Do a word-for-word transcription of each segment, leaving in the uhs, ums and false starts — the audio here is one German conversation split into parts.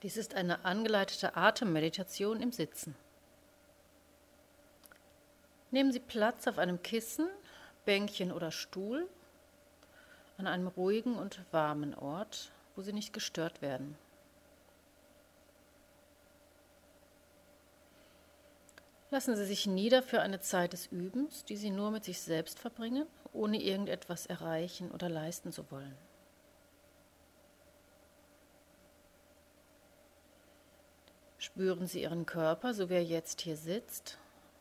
Dies ist eine angeleitete Atemmeditation im Sitzen. Nehmen Sie Platz auf einem Kissen, Bänkchen oder Stuhl an einem ruhigen und warmen Ort, wo Sie nicht gestört werden. Lassen Sie sich nieder für eine Zeit des Übens, die Sie nur mit sich selbst verbringen, ohne irgendetwas erreichen oder leisten zu wollen. Spüren Sie Ihren Körper, so wie er jetzt hier sitzt,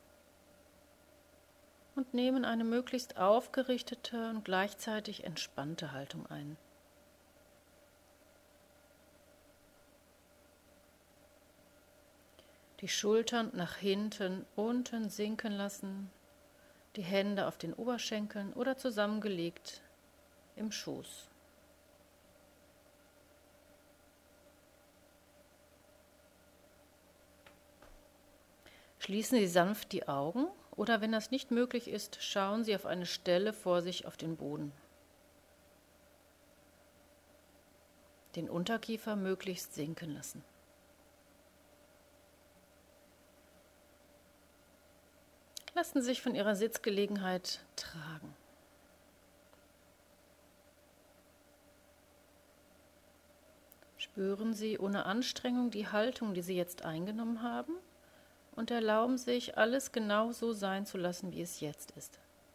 und nehmen eine möglichst aufgerichtete und gleichzeitig entspannte Haltung ein. Die Schultern nach hinten, unten sinken lassen, die Hände auf den Oberschenkeln oder zusammengelegt im Schoß. Schließen Sie sanft die Augen oder wenn das nicht möglich ist, schauen Sie auf eine Stelle vor sich auf den Boden. Den Unterkiefer möglichst sinken lassen. Lassen Sie sich von Ihrer Sitzgelegenheit tragen. Spüren Sie ohne Anstrengung die Haltung, die Sie jetzt eingenommen haben, und erlauben sich, alles genau so sein zu lassen, wie es jetzt ist.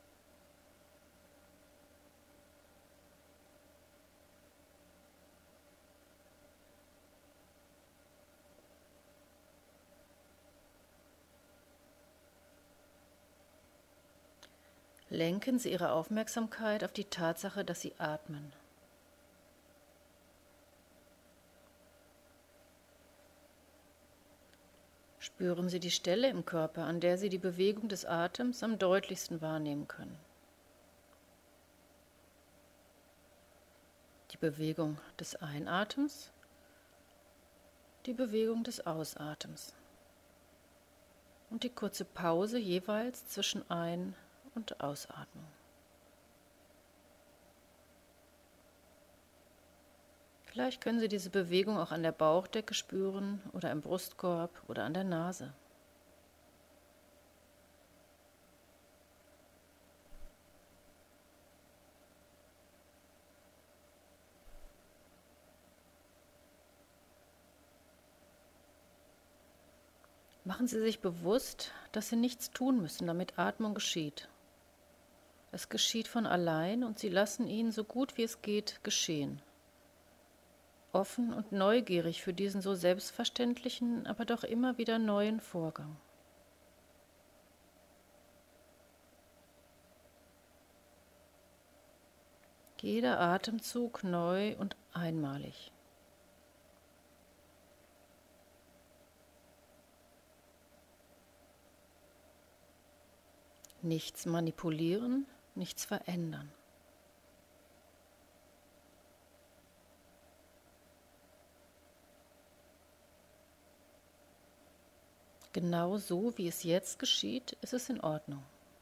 Lenken Sie Ihre Aufmerksamkeit auf die Tatsache, dass Sie atmen. Spüren Sie die Stelle im Körper, an der Sie die Bewegung des Atems am deutlichsten wahrnehmen können. Die Bewegung des Einatems, die Bewegung des Ausatems und die kurze Pause jeweils zwischen Ein- und Ausatmung. Vielleicht können Sie diese Bewegung auch an der Bauchdecke spüren oder im Brustkorb oder an der Nase. Machen Sie sich bewusst, dass Sie nichts tun müssen, damit Atmung geschieht. Es geschieht von allein und Sie lassen ihn so gut wie es geht geschehen. Offen und neugierig für diesen so selbstverständlichen, aber doch immer wieder neuen Vorgang. Jeder Atemzug neu und einmalig. Nichts manipulieren, nichts verändern. Genau so, wie es jetzt geschieht, ist es in Ordnung.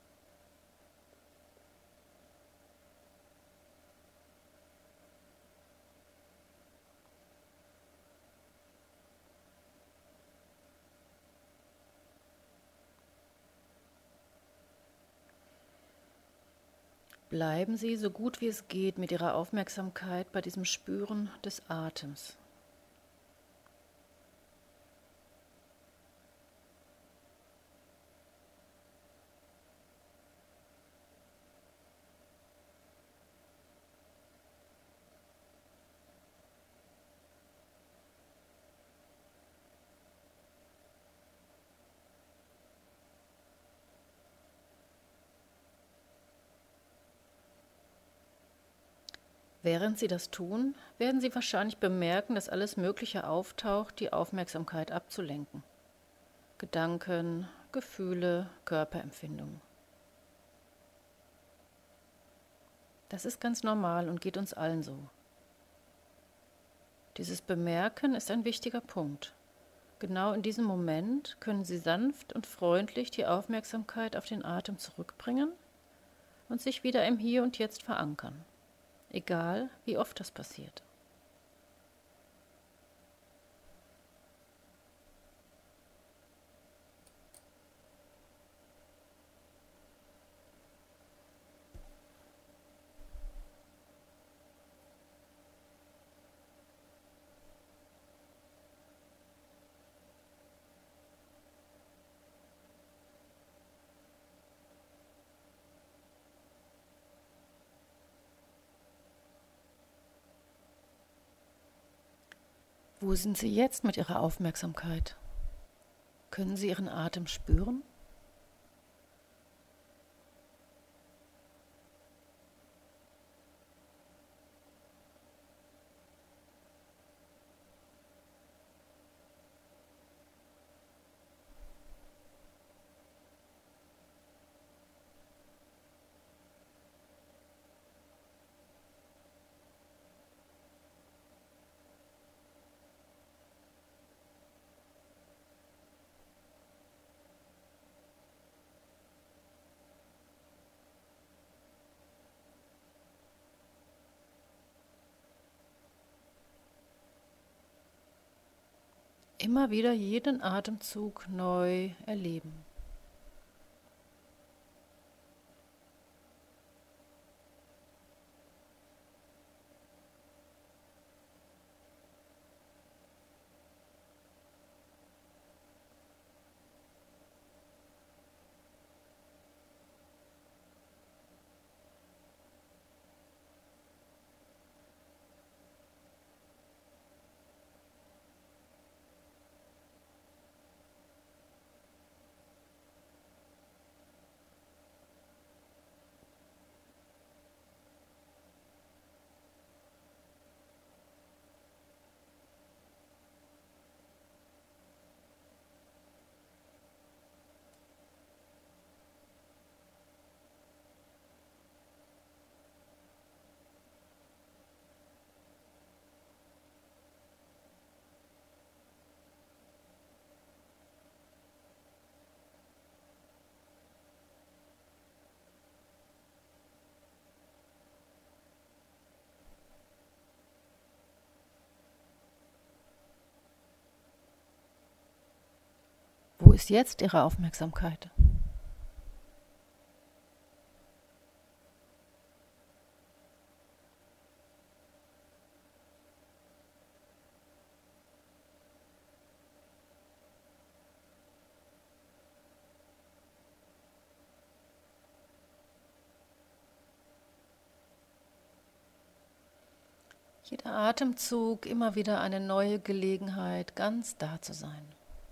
Bleiben Sie so gut wie es geht mit Ihrer Aufmerksamkeit bei diesem Spüren des Atems. Während Sie das tun, werden Sie wahrscheinlich bemerken, dass alles Mögliche auftaucht, die Aufmerksamkeit abzulenken. Gedanken, Gefühle, Körperempfindungen. Das ist ganz normal und geht uns allen so. Dieses Bemerken ist ein wichtiger Punkt. Genau in diesem Moment können Sie sanft und freundlich die Aufmerksamkeit auf den Atem zurückbringen und sich wieder im Hier und Jetzt verankern. Egal, wie oft das passiert. Wo sind Sie jetzt mit Ihrer Aufmerksamkeit? Können Sie Ihren Atem spüren? Immer wieder jeden Atemzug neu erleben. Wo ist jetzt Ihre Aufmerksamkeit? Jeder Atemzug immer wieder eine neue Gelegenheit, ganz da zu sein.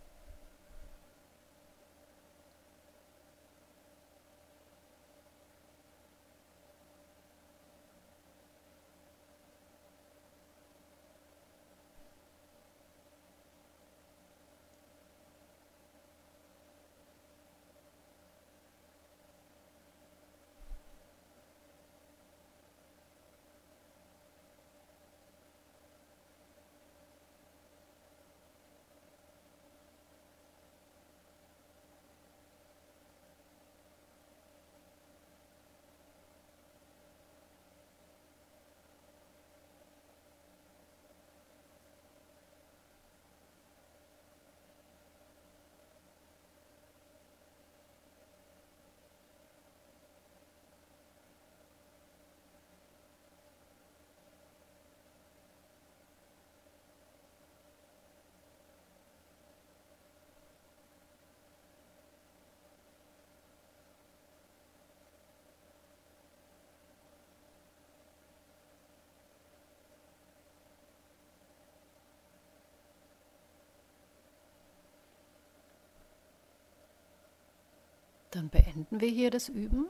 Dann beenden wir hier das Üben.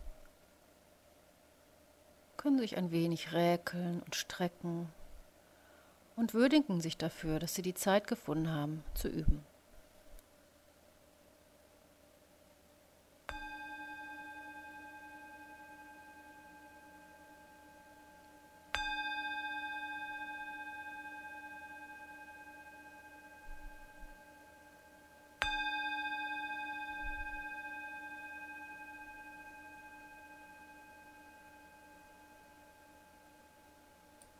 Können sich ein wenig räkeln und strecken und würdigen sich dafür, dass Sie die Zeit gefunden haben, zu üben.